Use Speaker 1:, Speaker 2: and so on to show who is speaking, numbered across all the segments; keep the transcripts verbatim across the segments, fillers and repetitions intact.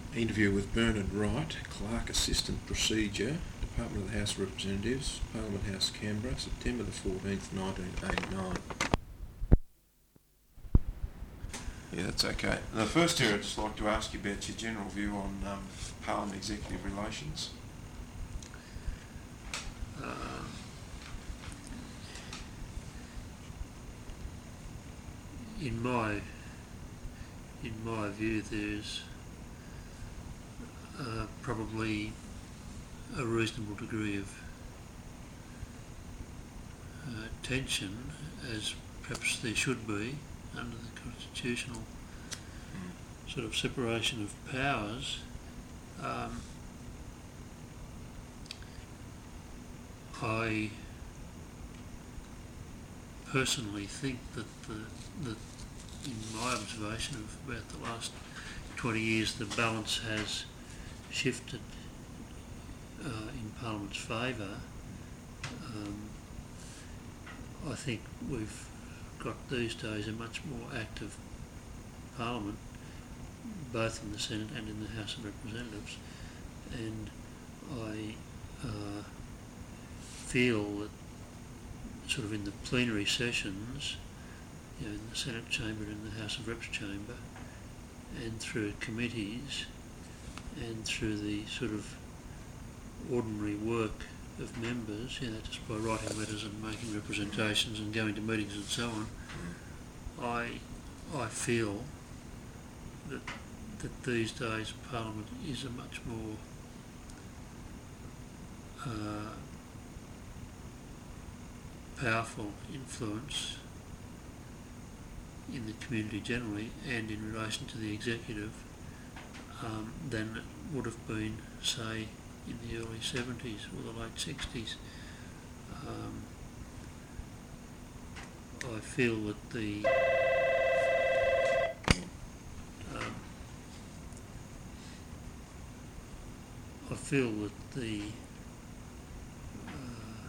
Speaker 1: Interview with Bernard Wright, Clerk Assistant Procedure, Department of the House of Representatives, Parliament House, Canberra, September the fourteenth, nineteen eighty-nine. Yeah, that's okay. The first here, I'd just like to ask you about your general view on um, Parliament executive relations.
Speaker 2: Uh, in my in my view, there's uh, probably a reasonable degree of uh, tension, as perhaps there should be under the constitutional mm. sort of separation of powers. Um, I personally think that the, that in my observation of about the last twenty years, the balance has shifted uh, in Parliament's favour. Um, I think we've got these days a much more active Parliament, both in the Senate and in the House of Representatives, and I uh, feel that sort of in the plenary sessions, you know, in the Senate chamber and in the House of Reps chamber, and through committees and through the sort of ordinary work of members, you know, just by writing letters and making representations and going to meetings and so on, I I feel that that these days Parliament is a much more uh, powerful influence in the community generally and in relation to the executive um, than it would have been, say, in the early seventies or the late sixties. Um, I feel that the um, I feel that the uh,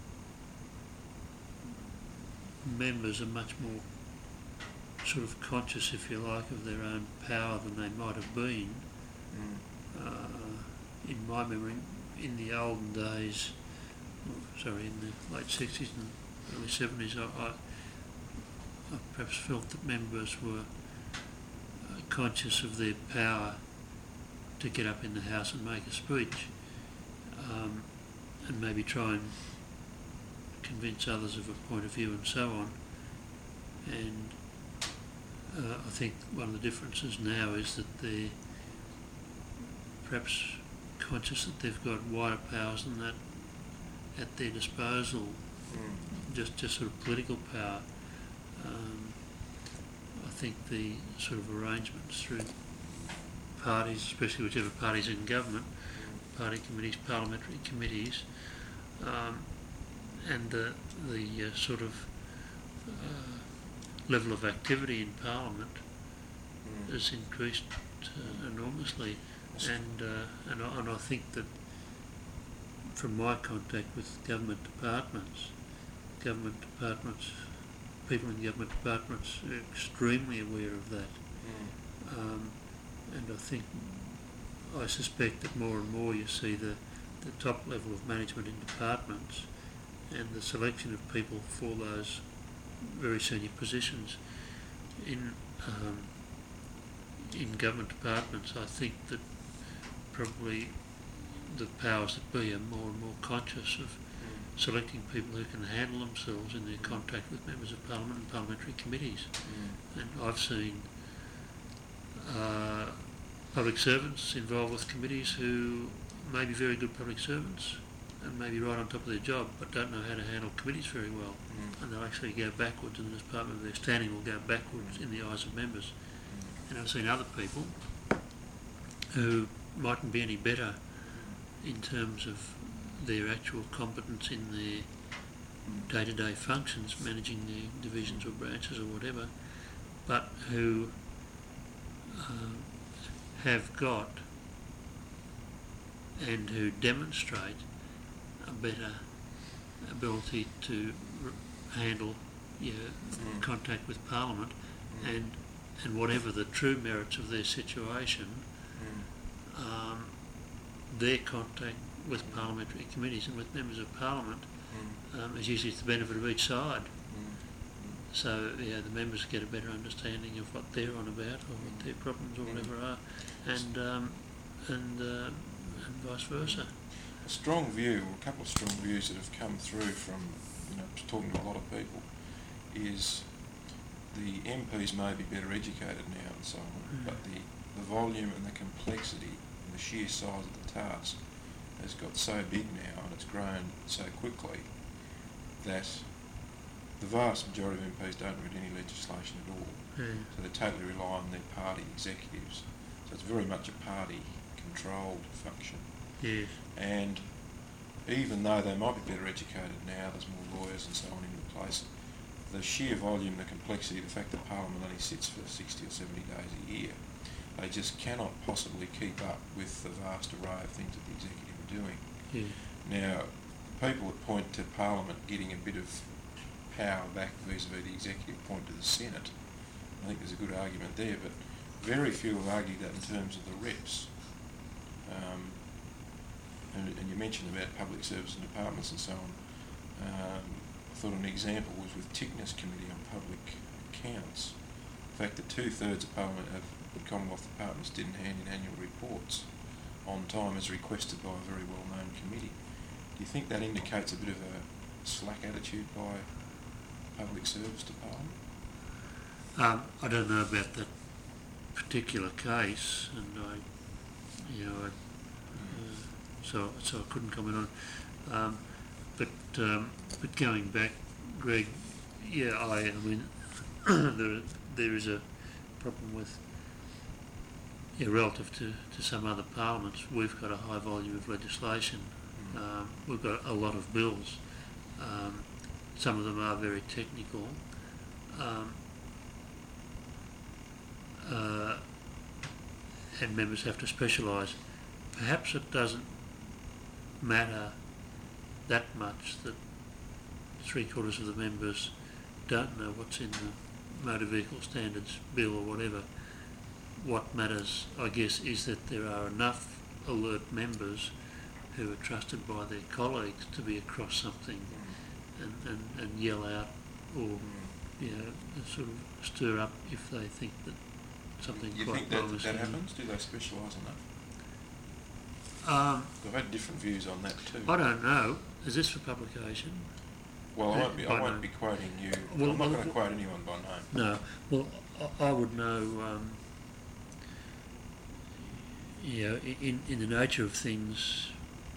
Speaker 2: members are much more sort of conscious, if you like, of their own power than they might have been. Mm. Uh, in my memory, in the olden days, sorry, in the late sixties and early seventies, I, I, I perhaps felt that members were uh, conscious of their power to get up in the House and make a speech, um, and maybe try and convince others of a point of view and so on. And uh, I think one of the differences now is that they're perhaps conscious that they've got wider powers than that at their disposal, mm. just just sort of political power. Um, I think the sort of arrangements through parties, especially whichever party's in government, party committees, parliamentary committees, um, and the the uh, sort of uh, level of activity in Parliament mm. has increased uh, enormously. And uh, and, I, and I think that from my contact with government departments, government departments, people in government departments are extremely aware of that. Mm. Um, and I think, I suspect that more and more you see the, the top level of management in departments and the selection of people for those very senior positions in um, in government departments. I think that probably the powers that be are more and more conscious of mm. selecting people who can handle themselves in their contact with members of Parliament and parliamentary committees. Mm. And I've seen uh, public servants involved with committees who may be very good public servants and may be right on top of their job but don't know how to handle committees very well. Mm. And they'll actually go backwards, and as part of their standing will go backwards in the eyes of members. Mm. And I've seen other people who mightn't be any better in terms of their actual competence in their day-to-day functions, managing their divisions or branches or whatever, but who uh, have got and who demonstrate a better ability to r- handle your mm. contact with Parliament mm. and and whatever the true merits of their situation, um, their contact with parliamentary committees and with members of parliament
Speaker 1: Mm.
Speaker 2: um, is usually to the benefit of each side.
Speaker 1: Mm.
Speaker 2: So yeah, the members get a better understanding of what they're on about or what their problems or whatever are, and um, and uh, and vice versa.
Speaker 1: A strong view, or a couple of strong views that have come through from, you know, talking to a lot of people, is the M Ps may be better educated now and so on,
Speaker 2: Mm.
Speaker 1: but the, the volume and the complexity and the sheer size of the task has got so big now and it's grown so quickly that the vast majority of M Ps don't read any legislation at all.
Speaker 2: Yeah.
Speaker 1: So they totally rely on their party executives. So it's very much a party-controlled function.
Speaker 2: Yes.
Speaker 1: And even though they might be better educated now, there's more lawyers and so on in the place, the sheer volume, the complexity, the fact that Parliament only sits for sixty or seventy days a year, they just cannot possibly keep up with the vast array of things that the executive are doing.
Speaker 2: Yeah.
Speaker 1: Now, people would point to Parliament getting a bit of power back vis-a-vis the executive, point to the Senate. I think there's a good argument there, but very few have argued that in terms of the reps. Um, and, and you mentioned about public service and departments and so on. Um, I thought an example was with Tickner's Committee on Public Accounts. The fact that two-thirds of Parliament of Commonwealth departments didn't hand in annual reports on time as requested by a very well-known committee. Do you think that indicates a bit of a slack attitude by public service department?
Speaker 2: Um, I don't know about that particular case, and I, you know, I, uh, so so I couldn't comment on it. Um, but um, but going back, Greg, yeah, I, I mean, there there is a problem with, yeah, relative to, to some other parliaments, we've got a high volume of legislation.
Speaker 1: Mm.
Speaker 2: Um, we've got a lot of bills. Um, some of them are very technical. Um, uh, and members have to specialise. Perhaps it doesn't matter that much that three quarters of the members don't know what's in the motor vehicle standards bill or whatever. What matters, I guess, is that there are enough alert members who are trusted by their colleagues to be across something and, and, and yell out or, you know, sort of stir up if they think that something
Speaker 1: You
Speaker 2: quite
Speaker 1: think that,
Speaker 2: wrong is
Speaker 1: that
Speaker 2: happening.
Speaker 1: happens? Do they specialise on that?
Speaker 2: Um,
Speaker 1: I've had different views on that too.
Speaker 2: I don't know. Is this for publication?
Speaker 1: Well, I won't be, I
Speaker 2: By
Speaker 1: won't
Speaker 2: name.
Speaker 1: be quoting you.
Speaker 2: Well,
Speaker 1: I'm not
Speaker 2: well,
Speaker 1: going to quote anyone by name.
Speaker 2: No. Well, I, I would know, um, you know, in, in the nature of things,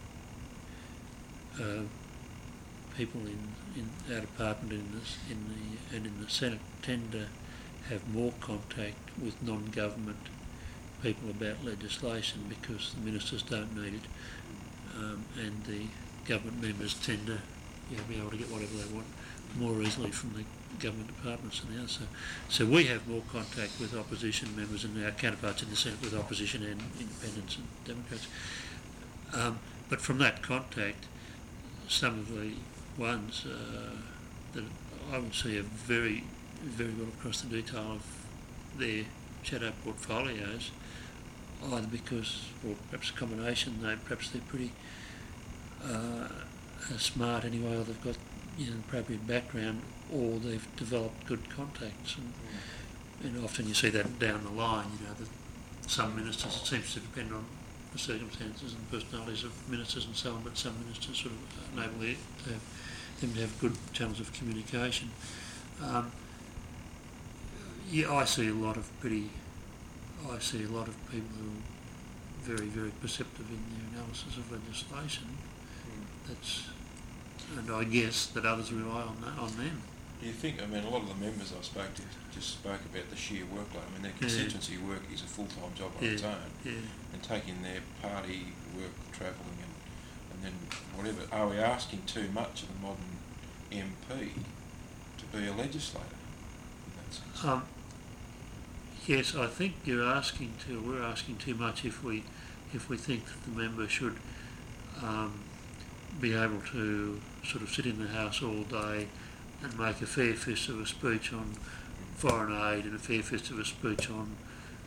Speaker 2: uh, people in, in our department in this, in the and in the Senate tend to have more contact with non-government people about legislation because the ministers don't need it, um, and the government members tend to, you know, be able to get whatever they want more easily from the government departments than the others. So, so we have more contact with opposition members and our counterparts in the Senate with opposition and independents and Democrats. Um, but from that contact, some of the ones uh, that I would see are very, very well across the detail of their shadow portfolios, either because, or perhaps a combination, they perhaps they're pretty uh, smart anyway, or they've got, you know, appropriate background, or they've developed good contacts, and, and often you see that down the line. You know, that some ministers, it seems to depend on the circumstances and personalities of ministers and so on, but some ministers sort of enable their, to have, them to have good channels of communication. Um, yeah, I see a lot of pretty, I see a lot of people who are very, very perceptive in their analysis of legislation.
Speaker 1: Mm.
Speaker 2: That's, and I guess that others rely on that, on them.
Speaker 1: Do you think, I mean, a lot of the members I spoke to just spoke about the sheer workload. I mean, their constituency yeah. work is a full-time job on
Speaker 2: yeah.
Speaker 1: its own.
Speaker 2: Yeah.
Speaker 1: And taking their party work, travelling and, and then whatever. Are we asking too much of the modern M P to be a legislator in that sense?
Speaker 2: Um, yes, I think you're asking too, we're asking too much if we, if we think that the member should um, be able to sort of sit in the House all day and make a fair fist of a speech on foreign aid and a fair fist of a speech on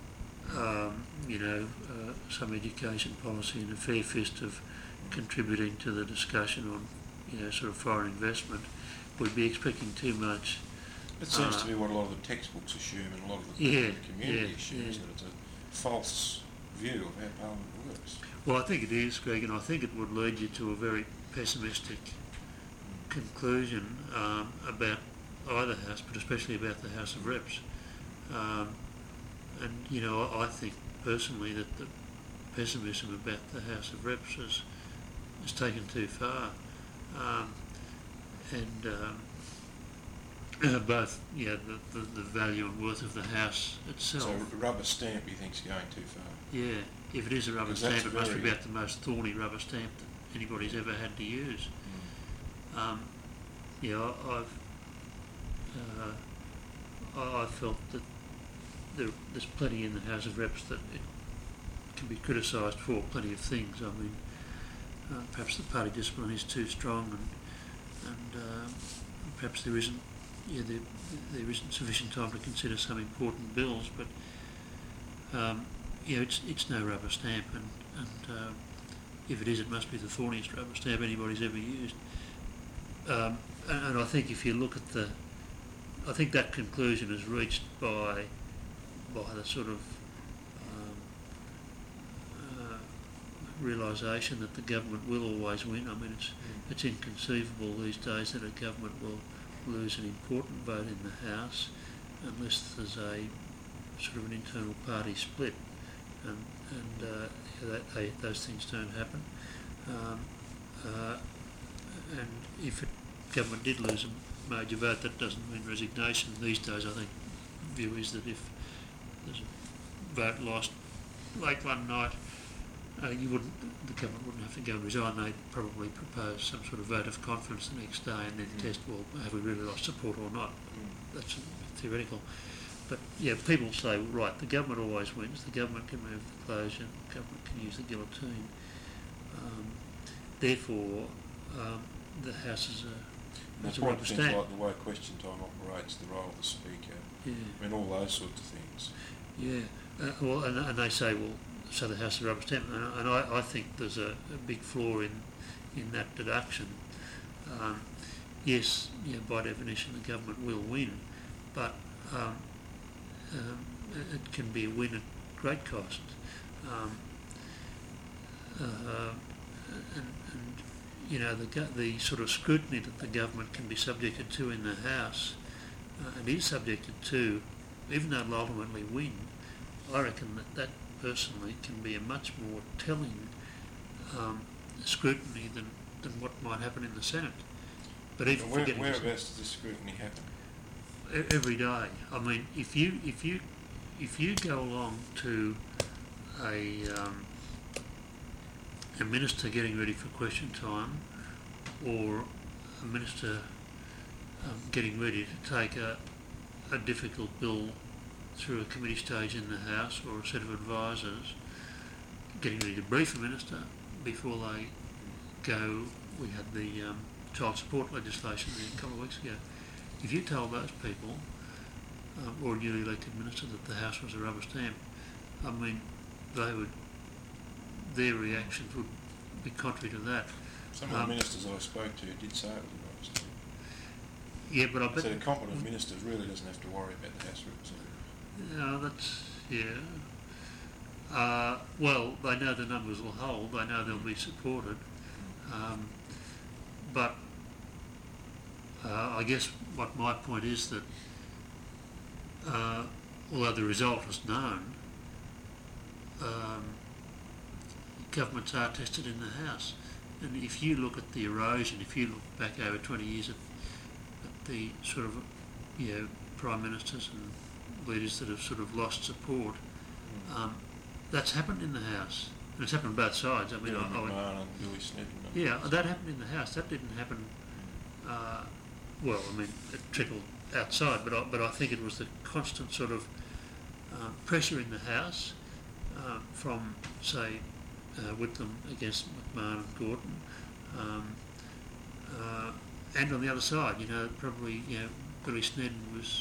Speaker 2: um, you know, uh, some education policy and a fair fist of contributing to the discussion on, you know, sort of foreign investment, we'd be expecting too much.
Speaker 1: It seems
Speaker 2: uh,
Speaker 1: to be what a lot of the textbooks assume and a lot of the
Speaker 2: Yeah,
Speaker 1: community
Speaker 2: yeah,
Speaker 1: assumes,
Speaker 2: yeah.
Speaker 1: that it's a false view of how Parliament works.
Speaker 2: Well, I think it is, Greg, and I think it would lead you to a very pessimistic conclusion um, about either house, but especially about the House of Reps. Um, and, you know, I, I think personally that the pessimism about the House of Reps has, has taken too far. Um, and um, uh, both, yeah, the, the, the value and worth of the House itself.
Speaker 1: So rubber stamp, you think's going too far?
Speaker 2: Yeah, if it is a rubber
Speaker 1: Because that's
Speaker 2: stamp, it must be
Speaker 1: very-
Speaker 2: about the most thorny rubber stamp that anybody's ever had to use.
Speaker 1: Mm.
Speaker 2: Um, yeah, I- I've uh, I I felt that there, there's plenty in the House of Reps that it can be criticised for, plenty of things. I mean, uh, perhaps the party discipline is too strong, and and uh, perhaps there isn't, yeah, there, there isn't sufficient time to consider some important bills. But um, yeah, it's it's no rubber stamp, and and uh, if it is, it must be the thorniest rubber stamp anybody's ever used. Um, and, and I think if you look at the, I think that conclusion is reached by by the sort of um, uh, realisation that the government will always win. I mean, it's
Speaker 1: Mm.
Speaker 2: it's inconceivable these days that a government will lose an important vote in the House unless there's a sort of an internal party split, and and uh, yeah, that, they, those things don't happen. Um, uh, and if it, government did lose a major vote, that doesn't mean resignation. These days, I think view is that if there's a vote lost late one night, uh, you wouldn't, the government wouldn't have to go and resign. They'd probably propose some sort of vote of confidence the next day and then
Speaker 1: Mm.
Speaker 2: test, well, have we really lost support or not?
Speaker 1: Mm.
Speaker 2: That's theoretical. But yeah, people say, right, the government always wins, the government can move the closure, the government can use the guillotine. Um, therefore, um, the House is a,
Speaker 1: And
Speaker 2: is
Speaker 1: the
Speaker 2: a
Speaker 1: point
Speaker 2: rubber
Speaker 1: of things
Speaker 2: stamp.
Speaker 1: like the way question time operates, the role of the Speaker,
Speaker 2: Yeah,
Speaker 1: I mean, all those sorts of things.
Speaker 2: yeah. Uh, well, and, and they say, well, so the House is a rubber stamp, and, and I, I think there's a, a big flaw in, in that deduction. Um, yes, yeah, by definition the government will win, but um, um, it it can be a win at great cost. Um, uh, and, and you know, the go- the sort of scrutiny that the government can be subjected to in the House, uh, and is subjected to, even though it'll ultimately win, I reckon that that personally can be a much more telling um, scrutiny than, than what might happen in the Senate. But even
Speaker 1: And where,
Speaker 2: forgetting the Senate-
Speaker 1: whereabouts does this scrutiny happen?
Speaker 2: E- every day. I mean, if you if you if you go along to a um, a minister getting ready for question time, or a minister um, getting ready to take a a difficult bill through a committee stage in the House, or a set of advisors getting ready to brief a minister before they go. We had the um, child support legislation a couple of weeks ago. If you told those people, um, or a newly elected minister, that the House was a rubber stamp, I mean, they would, their reactions would be contrary to that.
Speaker 1: Some of
Speaker 2: Um,
Speaker 1: the ministers I spoke to did say it was a rubber stamp.
Speaker 2: Yeah, but I bet.
Speaker 1: So the competent minister really doesn't have to worry about the House representative.
Speaker 2: No, that's, yeah. Uh, well, they know the numbers will hold, they know they'll be supported, um, but uh, I guess what my point is that uh, although the result is known, um, governments are tested in the House. And if you look at the erosion, if you look back over twenty years at, at the sort of, you know, prime ministers and leaders that have sort of lost support, um, that's happened in the House. And it's happened on both sides. I mean,
Speaker 1: Bill
Speaker 2: I, I would,
Speaker 1: McMahon and Billy Snedden. and-
Speaker 2: yeah, that happened in the House. That didn't happen. Uh, well, I mean, it trickled outside, but I, but I think it was the constant sort of uh, pressure in the House uh, from, say, uh, Whitlam against McMahon and Gordon, um, uh, and on the other side, you know, probably, you know, Billy Snedden was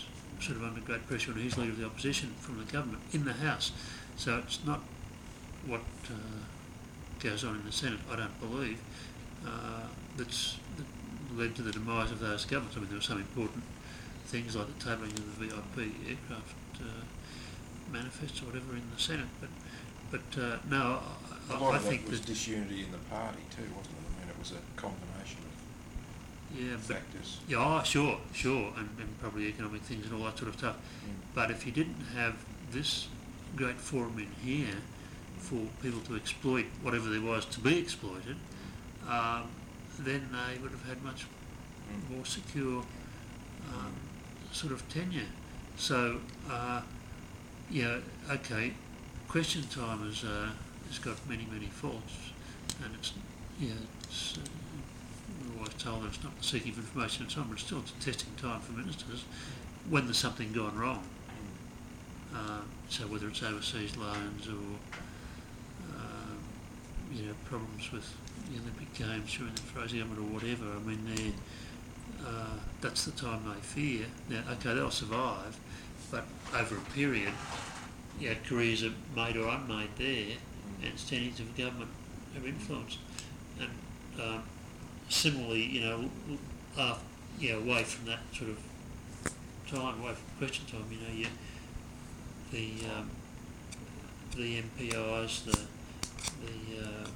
Speaker 2: sort of under great pressure, and he's leader of the opposition from the government in the House. So it's not what uh, goes on in the Senate, I don't believe, uh, that's that led to the demise of those governments. I mean, there were some important things like the tabling of the V I P aircraft uh, manifesto or whatever in the Senate, but but uh, no, I,
Speaker 1: a lot
Speaker 2: I
Speaker 1: of
Speaker 2: think
Speaker 1: that was
Speaker 2: that
Speaker 1: disunity in the party too, wasn't it? I mean, it was a combination of
Speaker 2: yeah, but,
Speaker 1: factors.
Speaker 2: yeah, oh, sure, sure, and, and probably economic things and all that sort of stuff.
Speaker 1: Mm.
Speaker 2: But if you didn't have this great forum in here for people to exploit whatever there was to be exploited, um, then they would have had much
Speaker 1: Mm.
Speaker 2: more secure um, sort of tenure. So, uh, yeah, okay, question time has, uh, has got many, many faults, and it's, yeah, it's, uh, we're always told that it's not the seeking of information and so on, but still it's a testing time for ministers when there's something gone wrong. Uh, so whether it's overseas loans or um, you know, problems with the Olympic Games during the Fraser government or whatever, I mean, they're Uh, that's the time they fear. Now, okay, they'll survive, but over a period, you know, careers are made or unmade there, and standings of government are influenced. And um, similarly, you know, after, you know, away from that sort of time, away from question time, you know, you, the um, the M P Is, the the uh,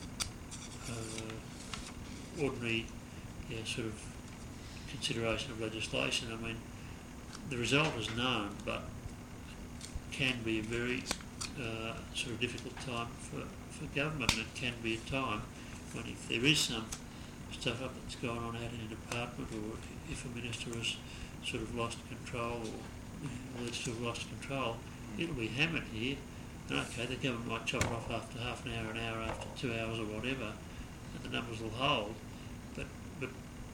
Speaker 2: uh, ordinary, yeah, sort of consideration of legislation. I mean, the result is known, but can be a very uh, sort of difficult time for, for government, and it can be a time when if there is some stuff up that's going on out in a department, or if a minister has sort of lost control or alleged to have lost control, it'll be hammered here, and okay, the government might chop it off after half an hour, an hour, after two hours or whatever, and the numbers will hold, but but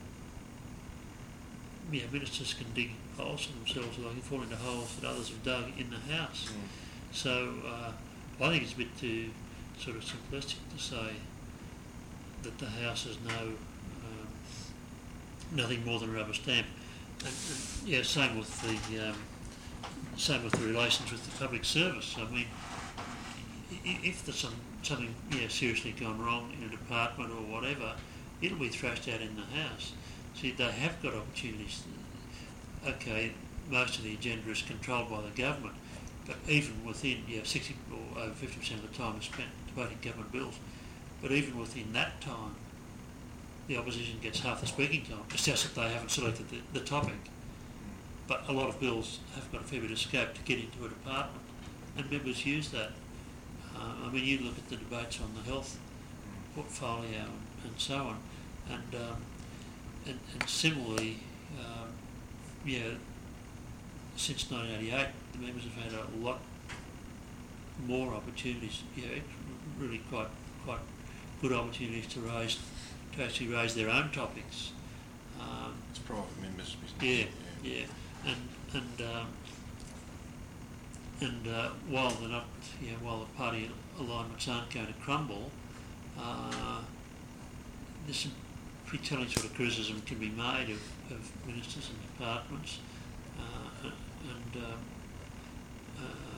Speaker 2: yeah, ministers can dig holes for themselves, or they can fall into holes that others have dug in the House.
Speaker 1: Mm.
Speaker 2: So uh, I think it's a bit too sort of simplistic to say that the House has no um, nothing more than a rubber stamp. And, and yeah, same with the um, same with the relations with the public service. I mean, i- if there's some something yeah seriously gone wrong in a department or whatever, it'll be thrashed out in the House. See, they have got opportunities. Okay, most of the agenda is controlled by the government, but even within, yeah, sixty or over fifty percent of the time is spent debating government bills. But even within that time, the opposition gets half the speaking time. It's just that they haven't selected the, the topic. But a lot of bills have got a fair bit of scope to get into a department, and members use that. Uh, I mean, you look at the debates on the health portfolio and, and so on, and um, And, and similarly, um, yeah, since nineteen eighty-eight, the members have had a lot more opportunities. Yeah, really quite quite good opportunities to raise to actually raise their own topics. Um,
Speaker 1: It's private members' business.
Speaker 2: yeah, yeah, yeah. and and um, and uh, while they're not, you know, while the party alignments aren't going to crumble, uh, there's some pretty telling sort of criticism can be made of, of ministers and departments, uh, and um, uh,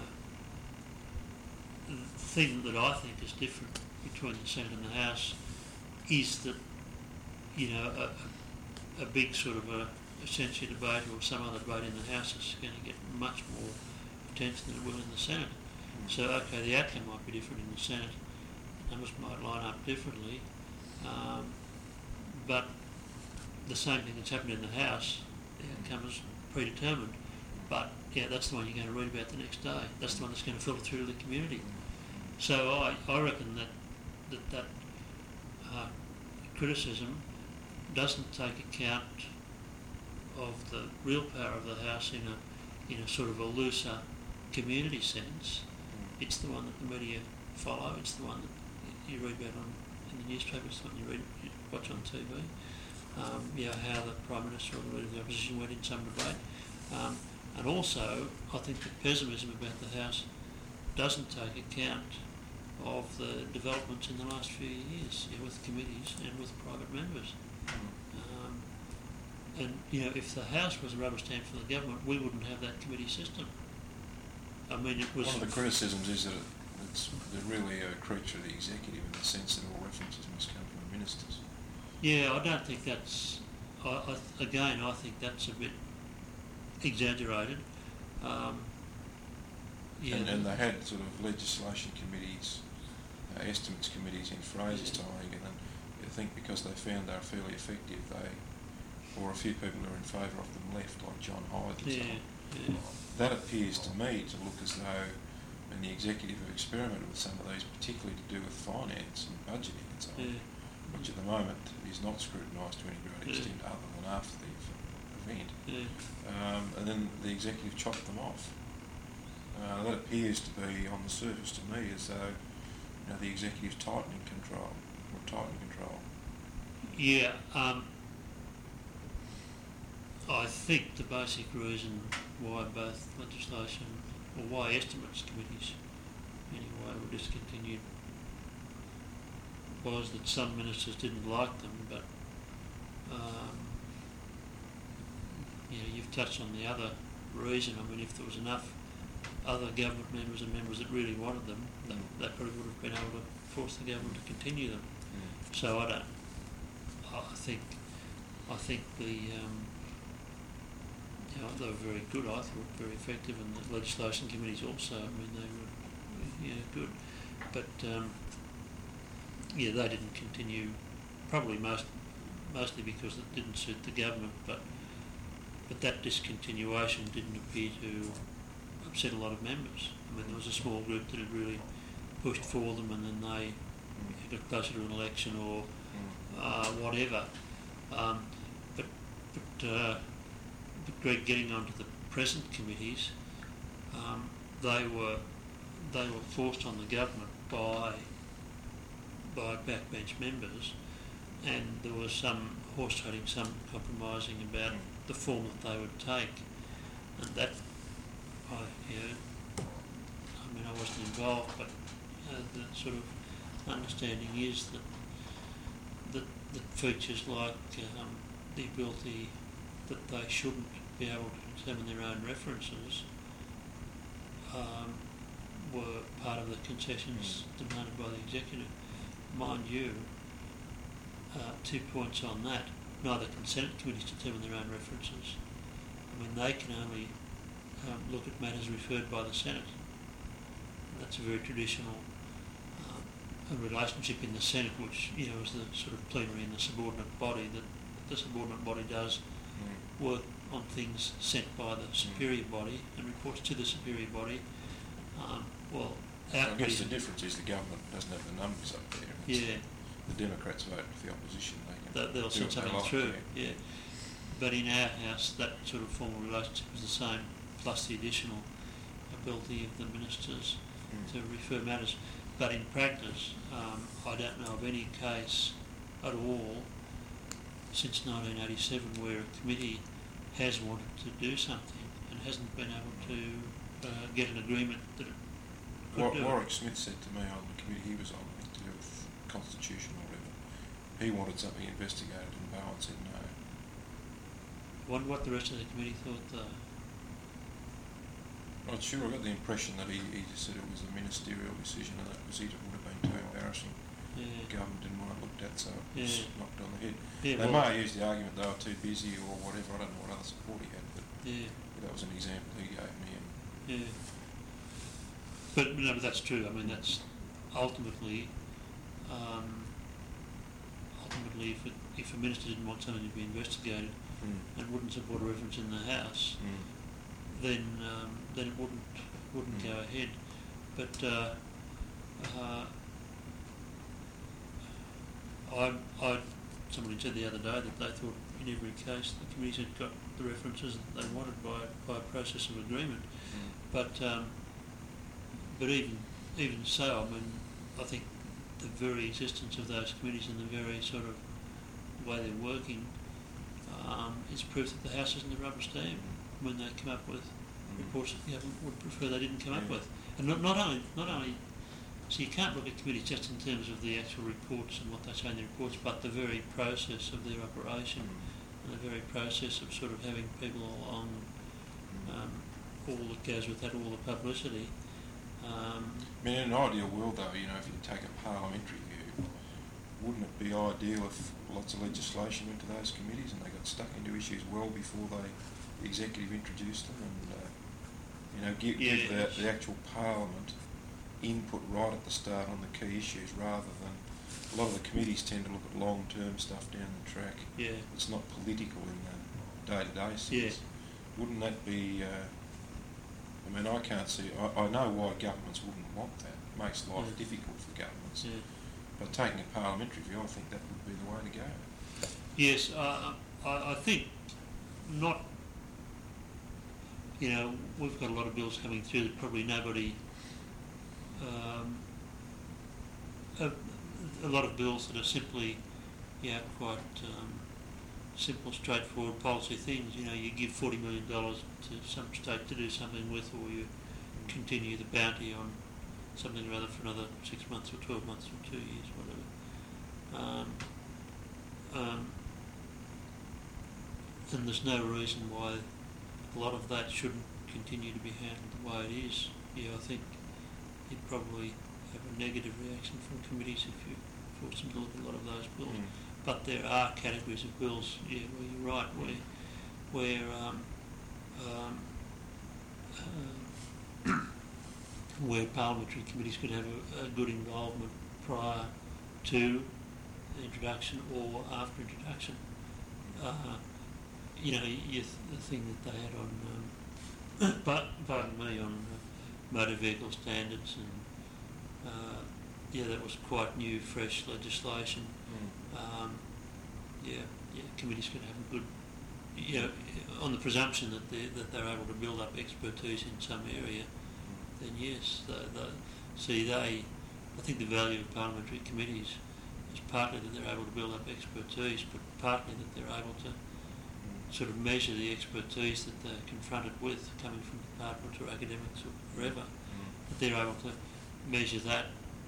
Speaker 2: the thing that I think is different between the Senate and the House is that, you know, a, a big sort of a, a censure debate or some other debate in the House is going to get much more attention than it will in the Senate. So, okay, the outcome might be different in the Senate, numbers might line up differently, um, but the same thing that's happened in the House, the outcome is predetermined. But yeah, that's the one you're going to read about the next day. That's the one that's going to filter through to the community. So I, I reckon that that, that uh, criticism doesn't take account of the real power of the House in a in a sort of a looser community sense. It's the one that the media follow. It's the one that you read about on in the newspaper. It's the one you read, you watch on T V. Um, you know, how the Prime Minister or the Leader of the Opposition went in some debate. Um, and also, I think the pessimism about the House doesn't take account of the developments in the last few years, you know, with committees and with private members. Um, and, you know, if the House was a rubber stamp for the government, we wouldn't have that committee system. I mean, it was...
Speaker 1: One of the criticisms is that it, it's they're really a creature of the executive in the sense that all references must come from the ministers.
Speaker 2: Yeah, I don't think that's... I, I, again, I think that's a bit exaggerated. Um, yeah,
Speaker 1: and, and they had sort of legislation committees, uh, estimates committees in Fraser's
Speaker 2: yeah.
Speaker 1: time, and then I think because they found they were fairly effective, they, or a few people who were in favour of them left, like John Hyde and
Speaker 2: yeah,
Speaker 1: so on.
Speaker 2: yeah.
Speaker 1: That appears to me to look as though, and the executive have experimented with some of these, particularly to do with finance and budgeting and so on,
Speaker 2: Yeah.
Speaker 1: which at the moment is not scrutinised to any great
Speaker 2: Yeah.
Speaker 1: extent other than after the event.
Speaker 2: Yeah.
Speaker 1: Um, and then the executive chopped them off. Uh, that appears to be, on the surface to me, as though you know, the executive's tightening control, or tightening control.
Speaker 2: Yeah, um, I think the basic reason why both legislation, or why estimates committees anyway were discontinued was that some ministers didn't like them, but um, you know, you've touched on the other reason. I mean, if there was enough other government members and members that really wanted them, that, that probably would have been able to force the government to continue them.
Speaker 1: Mm.
Speaker 2: So I don't. I think. I think the. Um, you know, they were very good. I thought very effective, and the legislation committees also. I mean, they were, yeah, good. But um, yeah, they didn't continue. Probably most, mostly because it didn't suit the government. But but that discontinuation didn't appear to upset a lot of members. I mean, there was a small group that had really pushed for them, and then they
Speaker 1: Mm.
Speaker 2: got closer to an election or
Speaker 1: Mm.
Speaker 2: uh, whatever. Um, but but, uh, but Greg, getting onto the present committees, um, they were they were forced on the government by by backbench members, and there was some horse trading, some compromising about
Speaker 1: Mm.
Speaker 2: the form that they would take, and that I you know, I mean I wasn't involved, but uh, the sort of understanding is that that, that features like um, the ability that they shouldn't be able to determine their own references um, were part of the concessions
Speaker 1: Mm.
Speaker 2: demanded by the executive. Mind you, uh, two points on that. Neither can Senate committees determine their own references. I mean, they can only um, look at matters referred by the Senate. And that's a very traditional um, a relationship in the Senate, which, you know, is the sort of plenary and the subordinate body, that the subordinate body does
Speaker 1: Mm.
Speaker 2: work on things sent by the superior body and reports to the superior body. Um, well, our
Speaker 1: I guess the
Speaker 2: committee-
Speaker 1: difference is the government doesn't have the numbers up there. It's
Speaker 2: yeah,
Speaker 1: The Democrats vote with the opposition. They can
Speaker 2: that they'll
Speaker 1: do
Speaker 2: send
Speaker 1: what they
Speaker 2: something
Speaker 1: like,
Speaker 2: through.
Speaker 1: yeah.
Speaker 2: Yeah, but in our house, that sort of formal relationship is the same, plus the additional ability of the ministers
Speaker 1: Mm.
Speaker 2: to refer matters. But in practice, um, I don't know of any case at all since nineteen eighty-seven where a committee has wanted to do something and hasn't been able to uh, get an agreement that it could
Speaker 1: War-
Speaker 2: do it.
Speaker 1: Warwick Smith said to me on the committee he was on, I think, to do with constitution or whatever, he wanted something investigated and Bowen said no.
Speaker 2: Wonder what the rest of the committee thought though.
Speaker 1: Not sure, I got the impression that he, he just said it was a ministerial decision and that was it, it would have been too embarrassing.
Speaker 2: Yeah,
Speaker 1: The government didn't want it looked at, so it was
Speaker 2: Yeah.
Speaker 1: knocked on the head.
Speaker 2: yeah,
Speaker 1: They
Speaker 2: well,
Speaker 1: may have used the argument they were too busy or whatever, I don't know what other support he had, but
Speaker 2: yeah,
Speaker 1: that was an example he gave me. And
Speaker 2: yeah. But no, but that's true. I mean, that's ultimately, um, ultimately, if it, if a minister didn't want something to be investigated
Speaker 1: Mm.
Speaker 2: and wouldn't support a reference in the House,
Speaker 1: Mm.
Speaker 2: then um, then it wouldn't wouldn't
Speaker 1: Mm.
Speaker 2: go ahead. But uh, uh, I I somebody said the other day that they thought in every case the committees had got the references that they wanted by by a process of agreement.
Speaker 1: Mm.
Speaker 2: But um, but even even so, I mean, I think the very existence of those committees and the very sort of way they're working um, is proof that the House isn't a rubber stamp when they come up with
Speaker 1: Mm.
Speaker 2: reports that the government would prefer they didn't come up
Speaker 1: Yeah.
Speaker 2: with. And not, not only not only so you can't look at committees just in terms of the actual reports and what they say in the reports, but the very process of their operation the very process of sort of having people along, um, all that goes with that, all the publicity. Um,
Speaker 1: I mean, in an ideal world though, you know, if you take a parliamentary view, wouldn't it be ideal if lots of legislation went to those committees and they got stuck into issues well before they, the executive introduced them, and uh, you know, give,
Speaker 2: yeah,
Speaker 1: give the, the actual parliament input right at the start on the key issues, rather than a lot of the committees tend to look at long-term stuff down the track.
Speaker 2: Yeah.
Speaker 1: It's not political in the day-to-day sense.
Speaker 2: Yeah.
Speaker 1: Wouldn't that be? Uh, I mean, I can't see. I, I know why governments wouldn't want that. It makes life
Speaker 2: Yeah.
Speaker 1: difficult for governments.
Speaker 2: Yeah.
Speaker 1: But taking a parliamentary view, I think that would be the way to go.
Speaker 2: Yes, uh, I, I think not. You know, we've got a lot of bills coming through that probably nobody. Um, a, a lot of bills that are simply, yeah, quite um, simple, straightforward policy things. You know, you give forty million dollars to some state to do something with, or you continue the bounty on something or other for another six months or twelve months or two years, whatever. Um, um, and there's no reason why a lot of that shouldn't continue to be handled the way it is. Yeah, I think you'd probably have a negative reaction from committees if you force them to look at a lot of those bills.
Speaker 1: Mm.
Speaker 2: But there are categories of bills, yeah, where you're right, where where um, um, uh, where parliamentary committees could have a, a good involvement prior to the introduction or after introduction. Uh, you know, you th- the thing that they had on, um, but pardon me, on uh, motor vehicle standards, and uh, yeah, that was quite new, fresh legislation.
Speaker 1: Mm.
Speaker 2: Um, yeah, yeah, committees can have a good, you know, on the presumption that they that they're able to build up expertise in some area, then yes, they, they, see they, I think the value of parliamentary committees is partly that they're able to build up expertise, but partly that they're able to sort of measure the expertise that they're confronted with coming from departments or academics or wherever,
Speaker 1: Mm.
Speaker 2: that they're able to measure that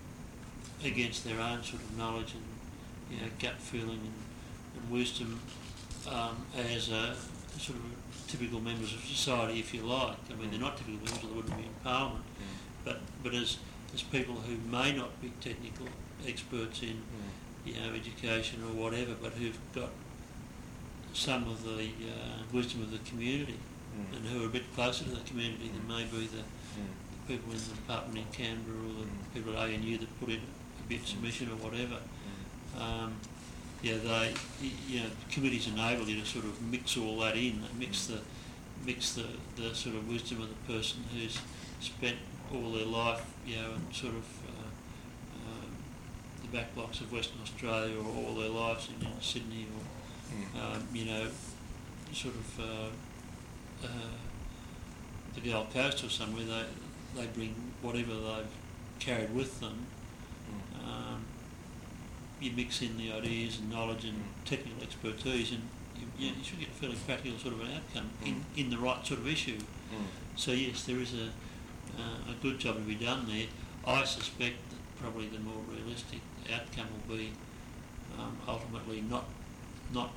Speaker 2: against their own sort of knowledge and, you know, gut feeling and, and wisdom um, as a sort of typical members of society, if you like. I mean, they're not typical members, or they wouldn't be in Parliament,
Speaker 1: Mm.
Speaker 2: but but as as people who may not be technical experts in,
Speaker 1: Mm.
Speaker 2: you know, education or whatever, but who've got some of the uh, wisdom of the community,
Speaker 1: Mm.
Speaker 2: and who are a bit closer to the community than maybe the,
Speaker 1: Mm.
Speaker 2: the people in the department in Canberra or the
Speaker 1: Mm.
Speaker 2: people at A N U that put in a bit of submission or whatever.
Speaker 1: Mm.
Speaker 2: Um, yeah, they, y- you know, committees enable you to sort of mix all that in, mix the, mix the, the sort of wisdom of the person who's spent all their life, you know, in sort of uh, um, the back blocks of Western Australia, or all their lives in, in Sydney, or
Speaker 1: Mm.
Speaker 2: um, you know, sort of uh, uh, the Gold Coast or somewhere. They they bring whatever they've carried with them.
Speaker 1: Mm.
Speaker 2: Um, you mix in the ideas and knowledge and
Speaker 1: Mm.
Speaker 2: technical expertise, and you, you, you should get a fairly practical sort of an outcome
Speaker 1: Mm.
Speaker 2: in, in the right sort of issue.
Speaker 1: Mm.
Speaker 2: So yes, there is a uh, a good job to be done there. I suspect that probably the more realistic outcome will be um, ultimately not not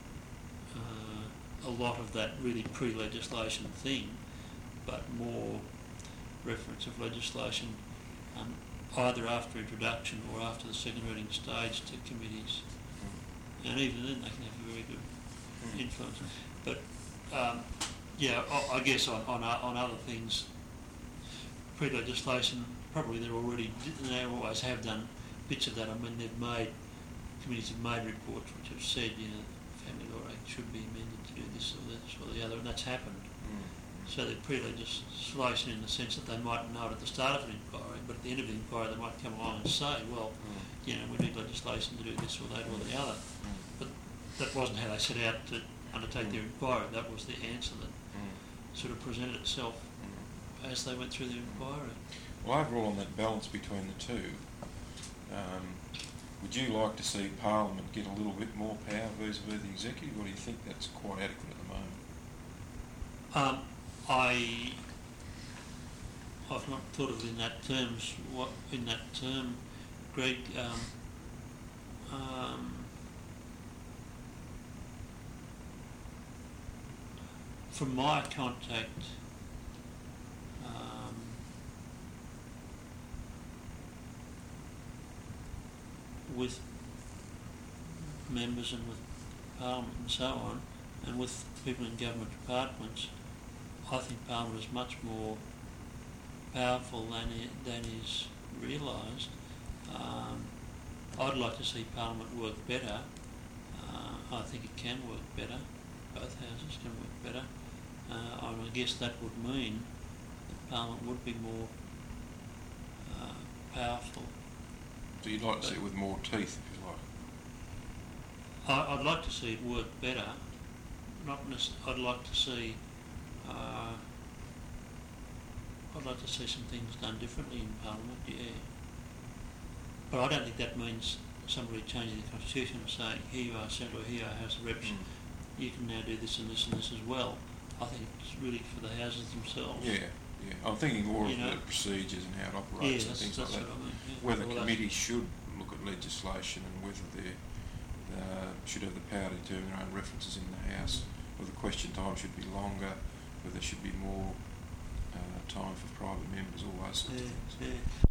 Speaker 2: uh, a lot of that really pre-legislation thing, but more reference of legislation um, either after introduction or after the second reading stage to committees.
Speaker 1: Mm.
Speaker 2: And even then they can have a very good
Speaker 1: Mm.
Speaker 2: influence. But um, yeah, I, I guess on, on o- on other things, pre-legislation, probably they're already, they always have done bits of that. I mean, they've made, committees have made reports which have said, you know, Family Law Act should be amended to do this or this or the other, and that's happened.
Speaker 1: Mm.
Speaker 2: So they're pre-legislation in the sense that they might know it at the start of an inquiry, but at the end of the inquiry they might come along and say, well,
Speaker 1: Mm.
Speaker 2: you know, we need legislation to do this or that or the other.
Speaker 1: Mm.
Speaker 2: But that wasn't how they set out to undertake
Speaker 1: Mm.
Speaker 2: their inquiry. That was the answer that
Speaker 1: Mm.
Speaker 2: sort of presented itself
Speaker 1: Mm.
Speaker 2: as they went through the inquiry.
Speaker 1: Well, overall, on that balance between the two, um, would you like to see Parliament get a little bit more power vis-a-vis the executive, or do you think that's quite adequate at the moment?
Speaker 2: Um, I, I've not thought of it in that terms. What in that term, Greg? Um, um, from my contact, um, with members and with Parliament and so on, and with people in government departments, I think Parliament is much more powerful than it, than is realised. Um, I'd like to see Parliament work better. Uh, I think it can work better. Both houses can work better. Uh, and I guess that would mean that Parliament would be more uh, powerful.
Speaker 1: So you'd like to see it with more teeth, if you like?
Speaker 2: I, I'd like to see it work better. Not necessarily. I'd like to see. Uh, I'd like to see some things done differently in Parliament. Yeah, but I don't think that means somebody changing the constitution and saying, "Here you are, Senator, or here you are, House of Reps. Mm. You can now do this and this and this as well." I think it's really for the houses themselves.
Speaker 1: Yeah, yeah. I'm thinking more
Speaker 2: you
Speaker 1: of
Speaker 2: know?
Speaker 1: the procedures and how it operates
Speaker 2: Yeah,
Speaker 1: and
Speaker 2: that's,
Speaker 1: things
Speaker 2: that's
Speaker 1: like that.
Speaker 2: what I mean. Yeah.
Speaker 1: Whether
Speaker 2: Well,
Speaker 1: committees should look at legislation and whether they uh, should have the power to determine their own references in the House, whether question time should be longer, whether there should be more uh, time for private members, all those sorts
Speaker 2: yeah,
Speaker 1: of things.
Speaker 2: Yeah.